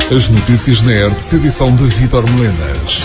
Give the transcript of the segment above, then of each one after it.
As notícias na ERP, edição de Vítor Melenas.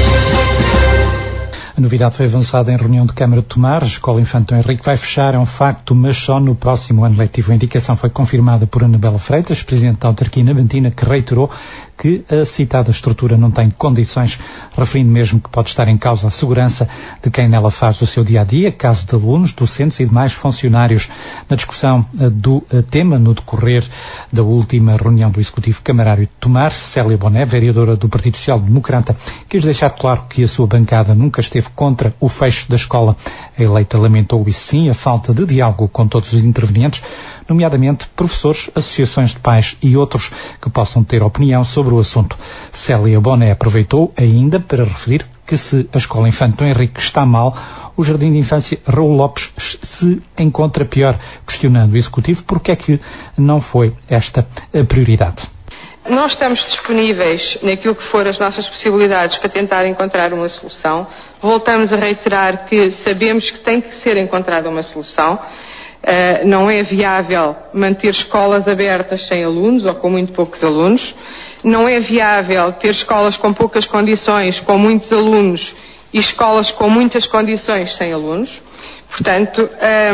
A novidade foi avançada em reunião de Câmara de Tomar. A Escola Infante Dom Henrique vai fechar, é um facto, mas só no próximo ano letivo. A indicação foi confirmada por Anabela Freitas, Presidente da Autarquia Navantina, que reiterou que a citada estrutura não tem condições, referindo mesmo que pode estar em causa a segurança de quem nela faz o seu dia-a-dia, caso de alunos, docentes e demais funcionários. Na discussão do tema, no decorrer da última reunião do Executivo Camarário de Tomar, Célia Boné, vereadora do Partido Social Democrata, quis deixar claro que a sua bancada nunca esteve contra o fecho da escola. A eleita lamentou, isso sim, a falta de diálogo com todos os intervenientes, nomeadamente professores, associações de pais e outros que possam ter opinião sobre o assunto. Célia Boné aproveitou ainda para referir que se a Escola Infante Dom Henrique está mal, o Jardim de Infância Raul Lopes se encontra pior, questionando o Executivo porque é que não foi esta a prioridade. Nós estamos disponíveis naquilo que for as nossas possibilidades para tentar encontrar uma solução. Voltamos a reiterar que sabemos que tem que ser encontrada uma solução. Não é viável manter escolas abertas sem alunos ou com muito poucos alunos. Não é viável ter escolas com poucas condições, com muitos alunos, e escolas com muitas condições sem alunos. Portanto,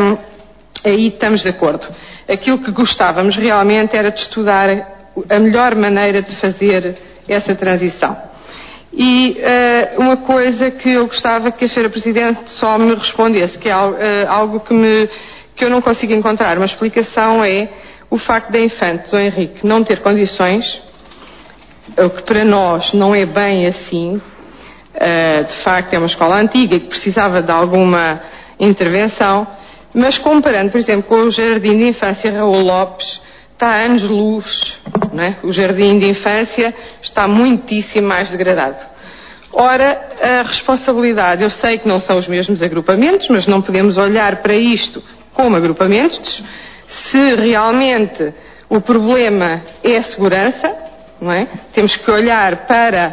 aí estamos de acordo. Aquilo que gostávamos realmente era de estudar a melhor maneira de fazer essa transição. E uma coisa que eu gostava que a Sra. Presidente só me respondesse, que é algo que eu não consigo encontrar uma explicação, é o facto da Infante Dom Henrique não ter condições, o que para nós não é bem assim. De facto é uma escola antiga e que precisava de alguma intervenção, mas comparando, por exemplo, com o Jardim de Infância Raul Lopes, está a anos-luz, não é? O Jardim de Infância está muitíssimo mais degradado. Ora, a responsabilidade, eu sei que não são os mesmos agrupamentos, mas não podemos olhar para isto como agrupamentos. Se realmente o problema é a segurança, não é? Temos que olhar para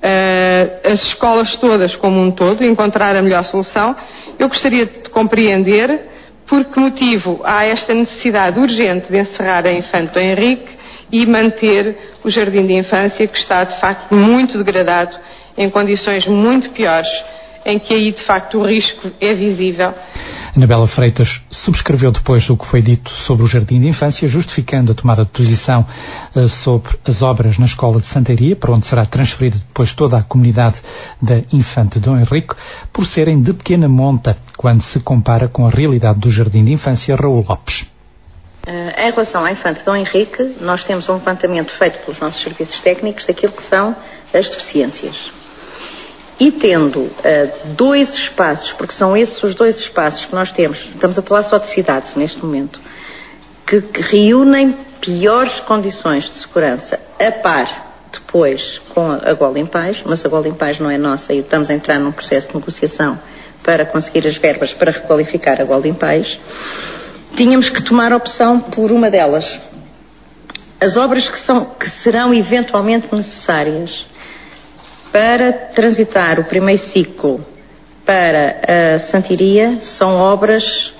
as escolas todas como um todo e encontrar a melhor solução. Eu gostaria de compreender por que motivo há esta necessidade urgente de encerrar a Infante Dom Henrique e manter o Jardim de Infância, que está de facto muito degradado, em condições muito piores, em que aí de facto o risco é visível. Anabela Freitas subscreveu depois o que foi dito sobre o Jardim de Infância, justificando a tomada de posição sobre as obras na Escola de Santaria, para onde será transferida depois toda a comunidade da Infante Dom Henrique, por serem de pequena monta, quando se compara com a realidade do Jardim de Infância Raul Lopes. Em relação à Infante Dom Henrique, nós temos um levantamento feito pelos nossos serviços técnicos daquilo que são as deficiências. E tendo dois espaços, porque são esses os dois espaços que nós temos, estamos a falar só de cidades neste momento, que reúnem piores condições de segurança, a par depois com a Gola em Paz, mas a Gola em Paz não é nossa e estamos a entrar num processo de negociação para conseguir as verbas para requalificar a Gola em Paz, tínhamos que tomar opção por uma delas. As obras que serão eventualmente necessárias para transitar o primeiro ciclo para a Santiria são obras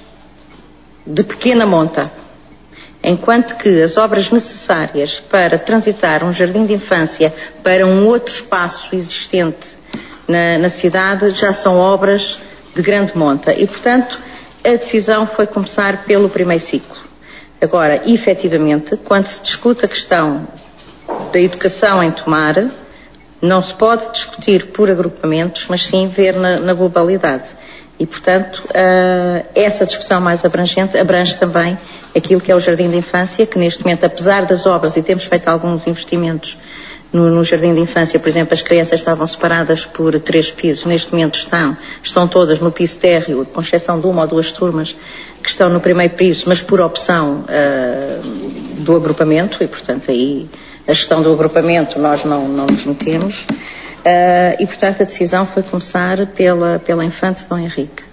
de pequena monta, enquanto que as obras necessárias para transitar um jardim de infância para um outro espaço existente na cidade já são obras de grande monta e, portanto, a decisão foi começar pelo primeiro ciclo. Agora, efetivamente, quando se discute a questão da educação em Tomar, não se pode discutir por agrupamentos, mas sim ver na globalidade. E, portanto, essa discussão mais abrangente abrange também aquilo que é o Jardim de Infância, que neste momento, apesar das obras, e temos feito alguns investimentos no Jardim de Infância, por exemplo, as crianças estavam separadas por 3 pisos, neste momento estão todas no piso térreo, com exceção de uma ou 2 turmas que estão no primeiro piso, mas por opção do agrupamento, e, portanto, aí a gestão do agrupamento nós não nos metemos, e, portanto, a decisão foi começar pela Infante Dom Henrique.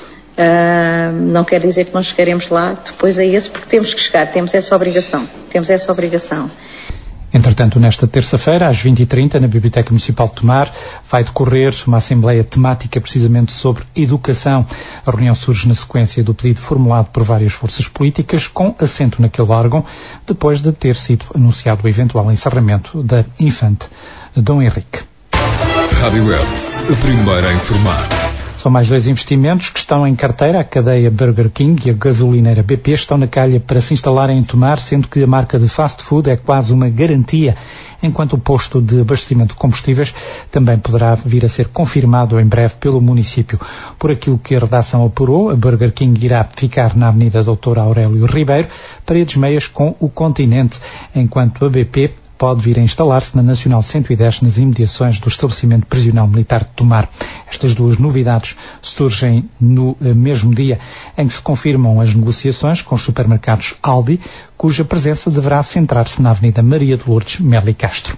Não quer dizer que nós chegaremos lá depois a esse, porque temos que chegar, temos essa obrigação. Entretanto, nesta terça-feira, às 20h30, na Biblioteca Municipal de Tomar, vai decorrer uma assembleia temática precisamente sobre educação. A reunião surge na sequência do pedido formulado por várias forças políticas, com assento naquele órgão, depois de ter sido anunciado o eventual encerramento da Infante Dom Henrique. Rádio Web, a primeira a informar. São mais 2 investimentos que estão em carteira. A cadeia Burger King e a gasolineira BP estão na calha para se instalarem em Tomar, sendo que a marca de fast food é quase uma garantia, enquanto o posto de abastecimento de combustíveis também poderá vir a ser confirmado em breve pelo município. Por aquilo que a redação apurou, a Burger King irá ficar na Avenida Dr. Aurélio Ribeiro, paredes meias com o Continente, enquanto a BP pode vir a instalar-se na Nacional 110 nas imediações do estabelecimento prisional militar de Tomar. Estas 2 novidades surgem no mesmo dia em que se confirmam as negociações com os supermercados Aldi, cuja presença deverá centrar-se na Avenida Maria de Lourdes Meli Castro.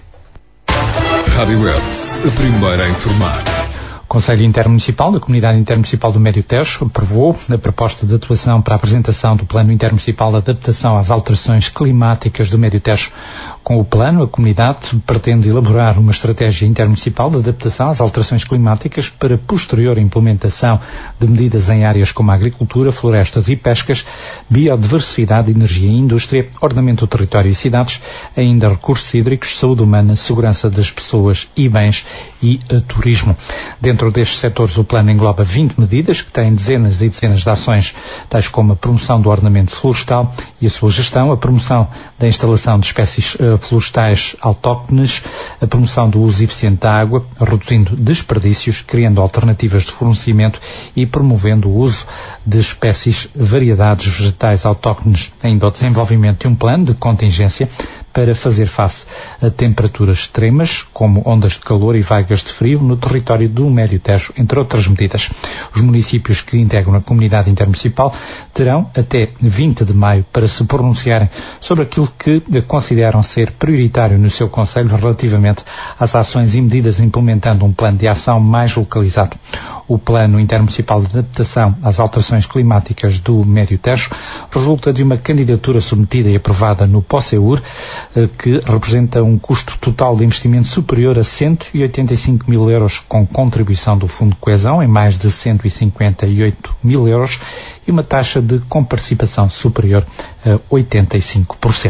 Rádio Web, a primeira a informar. O Conselho Intermunicipal da Comunidade Intermunicipal do Médio Tejo aprovou a proposta de atuação para a apresentação do Plano Intermunicipal de Adaptação às Alterações Climáticas do Médio Tejo. Com o plano, a comunidade pretende elaborar uma estratégia intermunicipal de adaptação às alterações climáticas para posterior implementação de medidas em áreas como a agricultura, florestas e pescas, biodiversidade, energia e indústria, ordenamento do território e cidades, ainda recursos hídricos, saúde humana, segurança das pessoas e bens e turismo. Dentro destes setores, o plano engloba 20 medidas que têm dezenas e dezenas de ações, tais como a promoção do ordenamento florestal e a sua gestão, a promoção da instalação de espécies florestais autóctones, a promoção do uso eficiente da água, reduzindo desperdícios, criando alternativas de fornecimento e promovendo o uso de espécies, variedades vegetais autóctones, ainda o desenvolvimento de um plano de contingência para fazer face a temperaturas extremas, como ondas de calor e vagas de frio no território do Médio Tejo, entre outras medidas. Os municípios que integram a comunidade intermunicipal terão até 20 de maio para se pronunciarem sobre aquilo que consideram ser prioritário no seu concelho relativamente às ações e medidas implementando um plano de ação mais localizado. O Plano Intermunicipal de Adaptação às Alterações Climáticas do Médio Tejo resulta de uma candidatura submetida e aprovada no POSEUR, que representa um custo total de investimento superior a 185 mil euros, com contribuição do Fundo de Coesão em mais de 158 mil euros e uma taxa de comparticipação superior a 85%.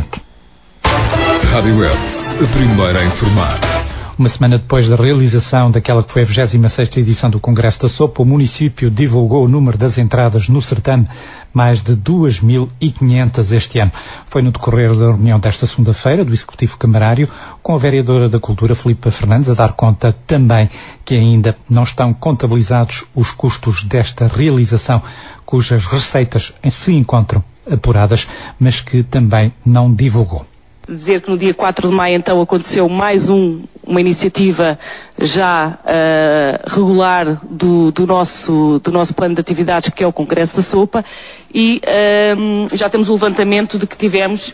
Rádio Web, a primeira a informar. Uma semana depois da realização daquela que foi a 26ª edição do Congresso da Sopa, o município divulgou o número das entradas no certame, mais de 2.500 este ano. Foi no decorrer da reunião desta segunda-feira do Executivo Camarário, com a vereadora da Cultura, Filipa Fernandes, a dar conta também que ainda não estão contabilizados os custos desta realização, cujas receitas se encontram apuradas, mas que também não divulgou. Dizer que no dia 4 de maio então aconteceu mais uma iniciativa já regular do nosso plano de atividades, que é o Congresso da Sopa, e já temos o levantamento de que tivemos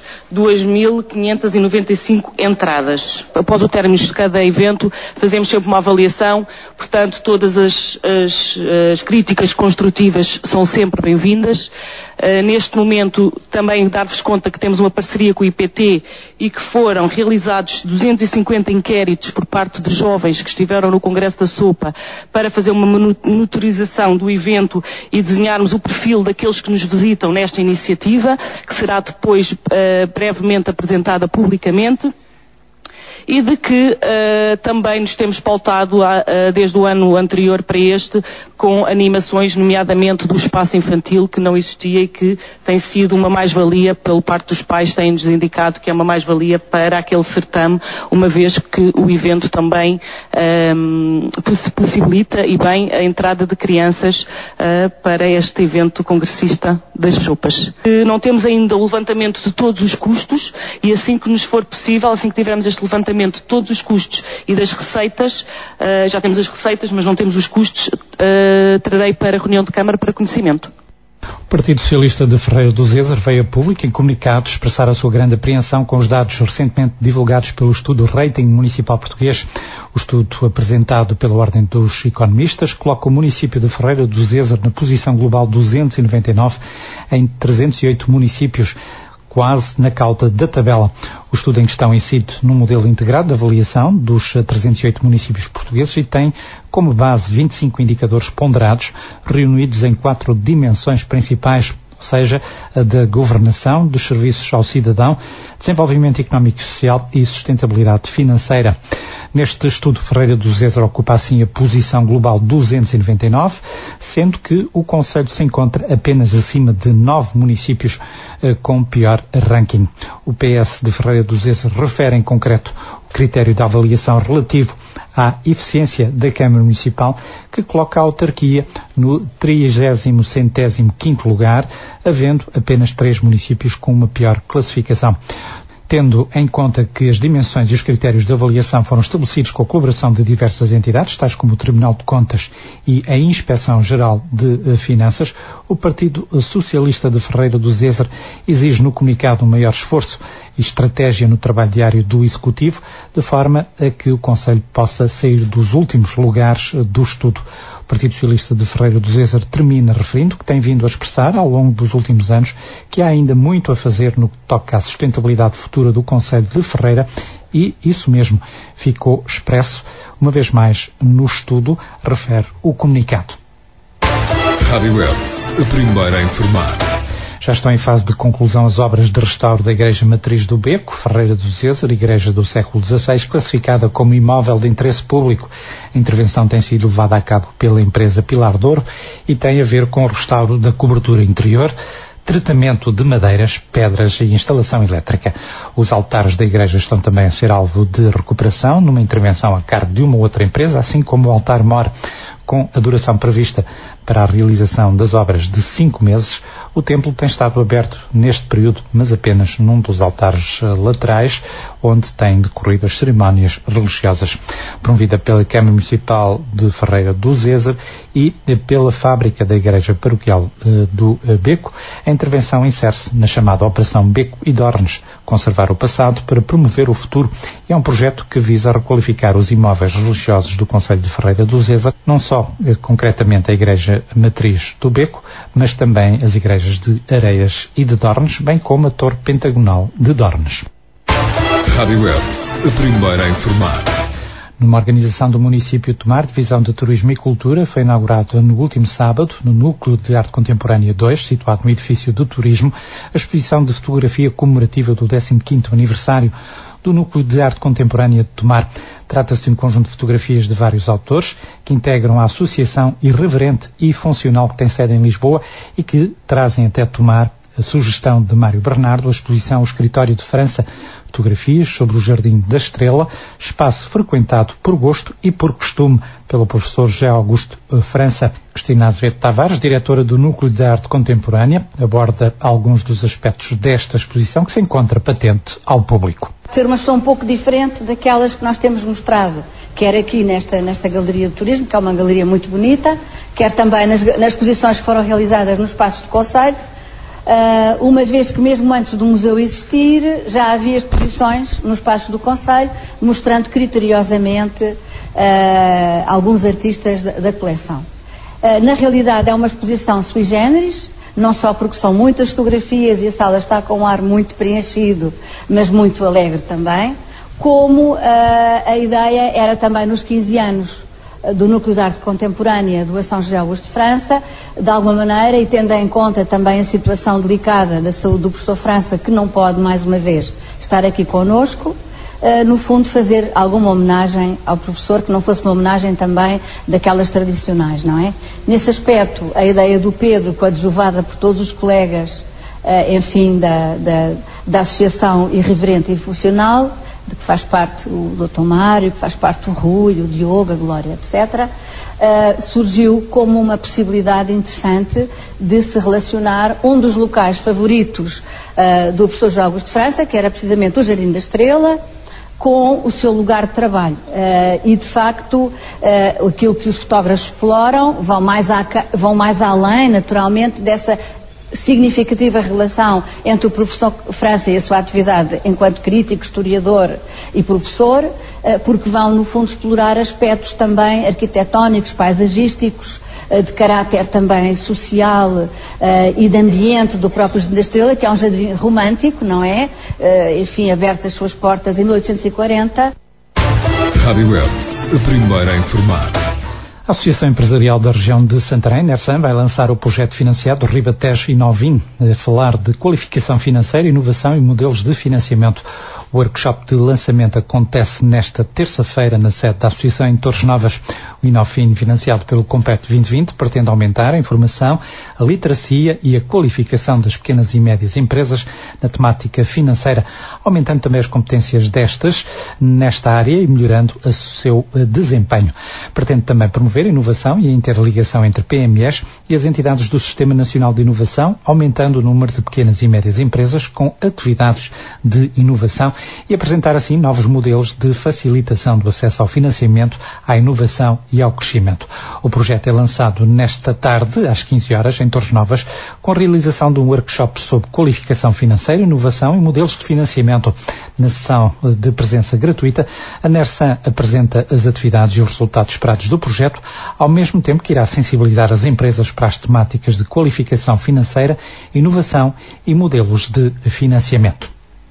2.595 entradas. Após o término de cada evento, fazemos sempre uma avaliação, portanto todas as críticas construtivas são sempre bem-vindas. Neste momento também dar-vos conta que temos uma parceria com o IPT e que foram realizados 250 inquéritos por parte de jovens que estiveram no Congresso da Sopa para fazer uma monitorização do evento e desenharmos o perfil daqueles que nos visitam nesta iniciativa, que será depois brevemente apresentada publicamente. E de que também nos temos pautado desde o ano anterior para este com animações, nomeadamente do espaço infantil, que não existia e que tem sido uma mais-valia pela parte dos pais, têm-nos indicado que é uma mais-valia para aquele certame, uma vez que o evento também possibilita e bem a entrada de crianças para este evento congressista das sopas. Não temos ainda o levantamento de todos os custos e assim que nos for possível, assim que tivermos este levantamento de todos os custos e das receitas, já temos as receitas, mas não temos os custos, trarei para a reunião de Câmara para conhecimento. O Partido Socialista de Ferreira do Zezer veio a público em comunicado expressar a sua grande apreensão com os dados recentemente divulgados pelo estudo Rating Municipal Português. O estudo apresentado pela Ordem dos Economistas coloca o município de Ferreira do Zezer na posição global 299 em 308 municípios, quase na cauda da tabela. O estudo em questão incide num modelo integrado de avaliação dos 308 municípios portugueses e tem como base 25 indicadores ponderados, reunidos em 4 dimensões principais, ou seja, a da governação, dos serviços ao cidadão, desenvolvimento económico e social e sustentabilidade financeira. Neste estudo, Ferreira do Zezer ocupa assim a posição global 299, sendo que o concelho se encontra apenas acima de 9 municípios com pior ranking. O PS de Ferreira do Zezer refere em concreto o critério de avaliação relativo à eficiência da Câmara Municipal, que coloca a autarquia no 30º lugar, havendo apenas 3 municípios com uma pior classificação. Tendo em conta que as dimensões e os critérios de avaliação foram estabelecidos com a colaboração de diversas entidades, tais como o Tribunal de Contas e a Inspeção-Geral de Finanças, o Partido Socialista de Ferreira do Zezer exige no comunicado um maior esforço e estratégia no trabalho diário do Executivo, de forma a que o Conselho possa sair dos últimos lugares do estudo. O Partido Socialista de Ferreira do Zezer termina referindo que tem vindo a expressar ao longo dos últimos anos que há ainda muito a fazer no que toca à sustentabilidade futura do Concelho de Ferreira e isso mesmo ficou expresso uma vez mais no estudo, refere o comunicado. Rádio Web, a primeira a informar. Já estão em fase de conclusão as obras de restauro da Igreja Matriz do Beco, Ferreira do Zezer, igreja do século XVI, classificada como imóvel de interesse público. A intervenção tem sido levada a cabo pela empresa Pilar de Ouro e tem a ver com o restauro da cobertura interior, tratamento de madeiras, pedras e instalação elétrica. Os altares da igreja estão também a ser alvo de recuperação, numa intervenção a cargo de uma outra empresa, assim como o altar-mor, com a duração prevista para a realização das obras de 5 meses. O templo tem estado aberto neste período, mas apenas num dos altares laterais, onde têm decorrido as cerimónias religiosas. Promovida pela Câmara Municipal de Ferreira do Zezer e pela fábrica da Igreja Paroquial do Beco, a intervenção insere-se na chamada Operação Beco e Dornes, conservar o passado para promover o futuro. É um projeto que visa requalificar os imóveis religiosos do concelho de Ferreira do Zezer, não só concretamente a Igreja Matriz do Beco, mas também as igrejas de Areias e de Dornes, bem como a Torre Pentagonal de Dornes. Rádio Web, a primeira a informar. Numa organização do município de Tomar, Divisão de Turismo e Cultura, foi inaugurado no último sábado, no Núcleo de Arte Contemporânea 2, situado no edifício do Turismo, a exposição de fotografia comemorativa do 15º aniversário do Núcleo de Arte Contemporânea de Tomar. Trata-se de um conjunto de fotografias de vários autores que integram a associação irreverente e funcional que tem sede em Lisboa e que trazem até Tomar a sugestão de Mário Bernardo, a exposição O Escritório de França, fotografias sobre o Jardim da Estrela, espaço frequentado por gosto e por costume pelo professor José Augusto França. Cristina Azevedo Tavares, diretora do Núcleo de Arte Contemporânea, aborda alguns dos aspectos desta exposição que se encontra patente ao público. Ser uma exposição um pouco diferente daquelas que nós temos mostrado, quer aqui nesta Galeria de Turismo, que é uma galeria muito bonita, quer também nas exposições que foram realizadas no espaço do Concelho, uma vez que mesmo antes do museu existir, já havia exposições no espaço do Concelho, mostrando criteriosamente alguns artistas da coleção. Na realidade é uma exposição sui generis, não só porque são muitas fotografias e a sala está com um ar muito preenchido, mas muito alegre também, como a ideia era também nos 15 anos do Núcleo de Arte Contemporânea do São José Augusto de França, de alguma maneira, e tendo em conta também a situação delicada da saúde do professor França, que não pode mais uma vez estar aqui connosco, no fundo fazer alguma homenagem ao professor, que não fosse uma homenagem também daquelas tradicionais, não é? Nesse aspecto, a ideia do Pedro, coadjuvada por todos os colegas, enfim, da Associação Irreverente e Funcional, de que faz parte o Dr. Mário, que faz parte o Rui, o Diogo, a Glória, etc., surgiu como uma possibilidade interessante de se relacionar um dos locais favoritos do professor João Augusto de França, que era precisamente o Jardim da Estrela, com o seu lugar de trabalho. E, de facto, aquilo que os fotógrafos exploram vão mais além, naturalmente, dessa significativa relação entre o professor França e a sua atividade enquanto crítico, historiador e professor, porque vão, no fundo, explorar aspectos também arquitetónicos, paisagísticos, de caráter também social e de ambiente do próprio Jardim da Estrela, que é um jardim romântico, não é? Enfim, aberto as suas portas em 1840. Rádio Web, a primeira a informar. A Associação Empresarial da Região de Santarém, NERSAM, vai lançar o projeto financiado Ribatejo Inovin, a falar de qualificação financeira, inovação e modelos de financiamento. O workshop de lançamento acontece nesta terça-feira na sede da Associação em Torres Novas. O Inofin, financiado pelo Compete 2020, pretende aumentar a informação, a literacia e a qualificação das pequenas e médias empresas na temática financeira, aumentando também as competências destas nesta área e melhorando o seu desempenho. Pretende também promover a inovação e a interligação entre PMEs e as entidades do Sistema Nacional de Inovação, aumentando o número de pequenas e médias empresas com atividades de inovação e apresentar assim novos modelos de facilitação do acesso ao financiamento, à inovação e ao crescimento. O projeto é lançado nesta tarde, às 15 horas, em Torres Novas, com a realização de um workshop sobre qualificação financeira, inovação e modelos de financiamento. Na sessão de presença gratuita, a NERSAM apresenta as atividades e os resultados esperados do projeto, ao mesmo tempo que irá sensibilizar as empresas para as temáticas de qualificação financeira, inovação e modelos de financiamento.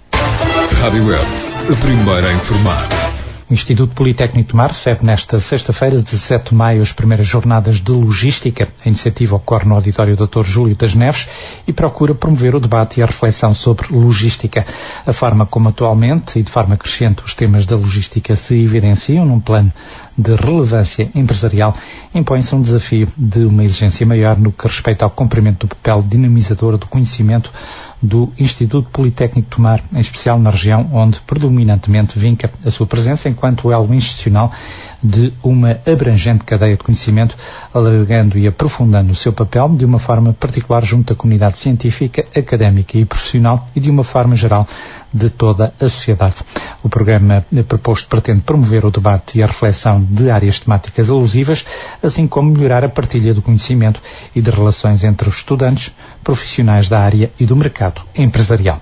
Rádio Web, a primeira a informar. O Instituto Politécnico de Tomar recebe nesta sexta-feira, 17 de maio, as primeiras jornadas de logística. A iniciativa ocorre no auditório Dr. Júlio das Neves e procura promover o debate e a reflexão sobre logística. A forma como atualmente e de forma crescente os temas da logística se evidenciam num plano de relevância empresarial, impõe-se um desafio de uma exigência maior no que respeita ao cumprimento do papel dinamizador do conhecimento do Instituto Politécnico de Tomar, em especial na região onde predominantemente vinca a sua presença enquanto elo institucional de uma abrangente cadeia de conhecimento, alargando e aprofundando o seu papel de uma forma particular junto à comunidade científica, académica e profissional e de uma forma geral de toda a sociedade. O programa proposto pretende promover o debate e a reflexão de áreas temáticas alusivas, assim como melhorar a partilha do conhecimento e de relações entre os estudantes, profissionais da área e do mercado empresarial.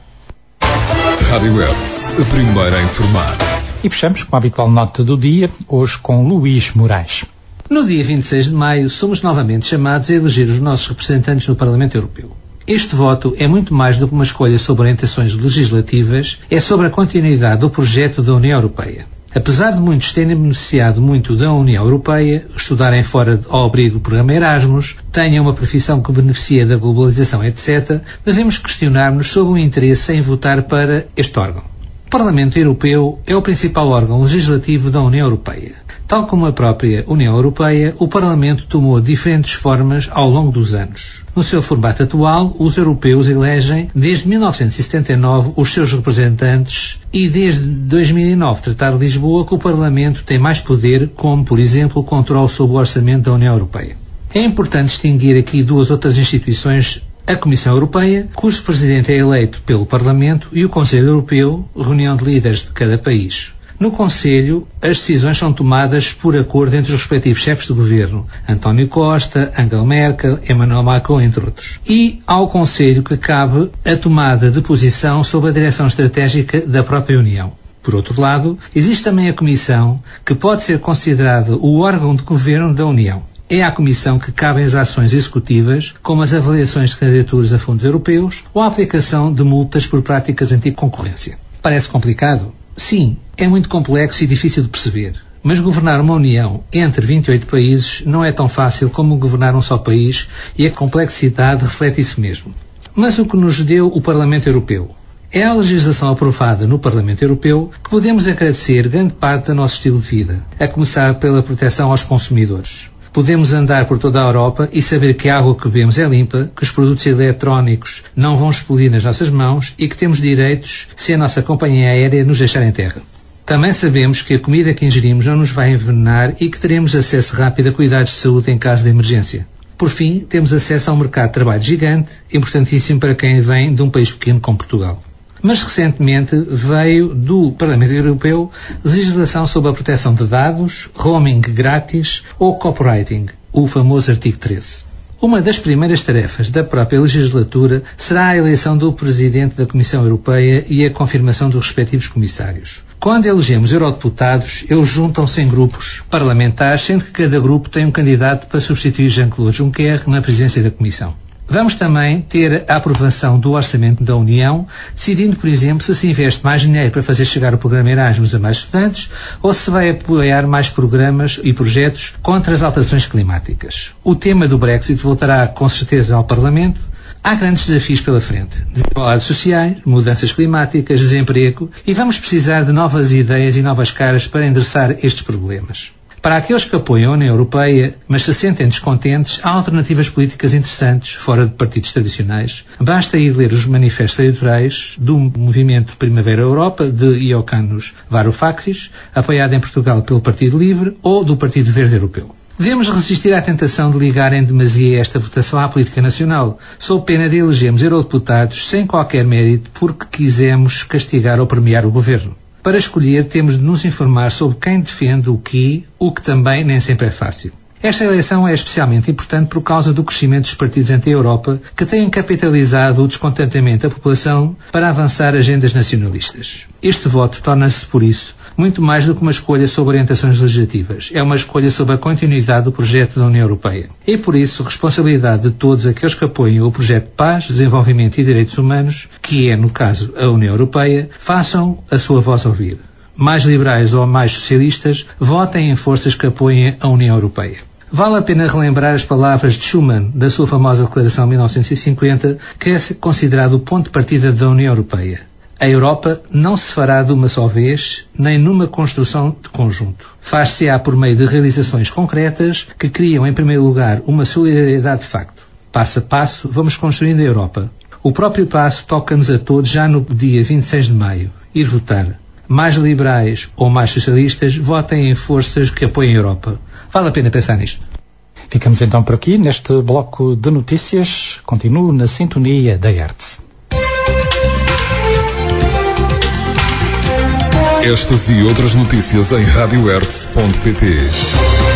Rádio Web, a primeira a informar. E fechamos com a habitual nota do dia, hoje com Luís Moraes. No dia 26 de maio, somos novamente chamados a eleger os nossos representantes no Parlamento Europeu. Este voto é muito mais do que uma escolha sobre orientações legislativas, é sobre a continuidade do projeto da União Europeia. Apesar de muitos terem beneficiado muito da União Europeia, estudarem fora ao abrigo do programa Erasmus, tenham uma profissão que beneficia da globalização, etc., devemos questionar-nos sobre o interesse em votar para este órgão. O Parlamento Europeu é o principal órgão legislativo da União Europeia. Tal como a própria União Europeia, o Parlamento tomou diferentes formas ao longo dos anos. No seu formato atual, os europeus elegem, desde 1979, os seus representantes e desde 2009, Tratado de Lisboa, que o Parlamento tem mais poder, como, por exemplo, o controle sobre o orçamento da União Europeia. É importante distinguir aqui duas outras instituições: a Comissão Europeia, cujo presidente é eleito pelo Parlamento, e o Conselho Europeu, reunião de líderes de cada país. No Conselho, as decisões são tomadas por acordo entre os respectivos chefes de governo, António Costa, Angela Merkel, Emmanuel Macron, entre outros. E ao Conselho que cabe a tomada de posição sobre a direção estratégica da própria União. Por outro lado, existe também a Comissão, que pode ser considerada o órgão de governo da União. É à Comissão que cabem as ações executivas, como as avaliações de candidaturas a fundos europeus ou a aplicação de multas por práticas anticoncorrência. Parece complicado? Sim, é muito complexo e difícil de perceber. Mas governar uma União entre 28 países não é tão fácil como governar um só país, e a complexidade reflete isso mesmo. Mas o que nos deu o Parlamento Europeu? É a legislação aprovada no Parlamento Europeu que podemos agradecer grande parte do nosso estilo de vida, a começar pela proteção aos consumidores. Podemos andar por toda a Europa e saber que a água que bebemos é limpa, que os produtos eletrónicos não vão explodir nas nossas mãos e que temos direitos se a nossa companhia aérea nos deixar em terra. Também sabemos que a comida que ingerimos não nos vai envenenar e que teremos acesso rápido a cuidados de saúde em caso de emergência. Por fim, temos acesso a um mercado de trabalho gigante, importantíssimo para quem vem de um país pequeno como Portugal. Mas recentemente veio do Parlamento Europeu legislação sobre a proteção de dados, roaming grátis ou copywriting, o famoso artigo 13. Uma das primeiras tarefas da própria legislatura será a eleição do Presidente da Comissão Europeia e a confirmação dos respectivos comissários. Quando elegemos eurodeputados, eles juntam-se em grupos parlamentares, sendo que cada grupo tem um candidato para substituir Jean-Claude Juncker na presidência da Comissão. Vamos também ter a aprovação do Orçamento da União, decidindo, por exemplo, se investe mais dinheiro para fazer chegar o programa Erasmus a mais estudantes ou se vai apoiar mais programas e projetos contra as alterações climáticas. O tema do Brexit voltará com certeza ao Parlamento. Há grandes desafios pela frente. Desigualdades sociais, mudanças climáticas, desemprego e vamos precisar de novas ideias e novas caras para endereçar estes problemas. Para aqueles que apoiam a União Europeia, mas se sentem descontentes, há alternativas políticas interessantes, fora de partidos tradicionais. Basta ir ler os manifestos eleitorais do movimento Primavera Europa, de Ioannis Varoufakis, apoiado em Portugal pelo Partido Livre, ou do Partido Verde Europeu. Devemos resistir à tentação de ligar em demasia esta votação à política nacional, sob pena de elegermos eurodeputados sem qualquer mérito porque quisemos castigar ou premiar o governo. Para escolher, temos de nos informar sobre quem defende o que também nem sempre é fácil. Esta eleição é especialmente importante por causa do crescimento dos partidos anti-Europa que têm capitalizado o descontentamento da população para avançar agendas nacionalistas. Este voto torna-se, por isso, muito mais do que uma escolha sobre orientações legislativas. É uma escolha sobre a continuidade do projeto da União Europeia. E, por isso, responsabilidade de todos aqueles que apoiam o projeto de paz, desenvolvimento e direitos humanos, que é, no caso, a União Europeia, façam a sua voz ouvir. Mais liberais ou mais socialistas, votem em forças que apoiem a União Europeia. Vale a pena relembrar as palavras de Schuman, da sua famosa Declaração de 1950, que é considerado o ponto de partida da União Europeia. A Europa não se fará de uma só vez, nem numa construção de conjunto. Faz-se-á por meio de realizações concretas que criam, em primeiro lugar, uma solidariedade de facto. Passo a passo, vamos construindo a Europa. O próprio passo toca-nos a todos já no dia 26 de maio. Ir votar. Mais liberais ou mais socialistas, votem em forças que apoiem a Europa. Vale a pena pensar nisto. Ficamos então por aqui, neste bloco de notícias. Continuo na sintonia da ERTE. Estas e outras notícias em radioertz.pt.